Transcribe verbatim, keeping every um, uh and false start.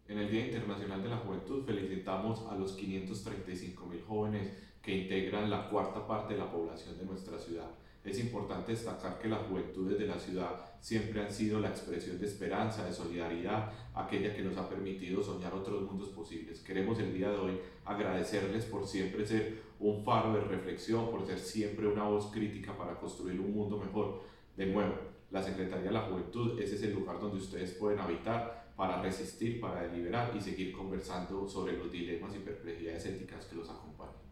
En el Día Internacional de la Juventud felicitamos a los quinientos treinta y cinco mil jóvenes que integran la cuarta parte de la población de nuestra ciudad. Es importante destacar que las juventudes de la ciudad siempre han sido la expresión de esperanza, de solidaridad, aquella que nos ha permitido soñar otros mundos posibles. Queremos el día de hoy agradecerles por siempre ser un faro de reflexión, por ser siempre una voz crítica para construir un mundo mejor. De nuevo, la Secretaría de la Juventud ese es el lugar donde ustedes pueden habitar para resistir, para deliberar y seguir conversando sobre los dilemas y perplejidades éticas que los acompañan.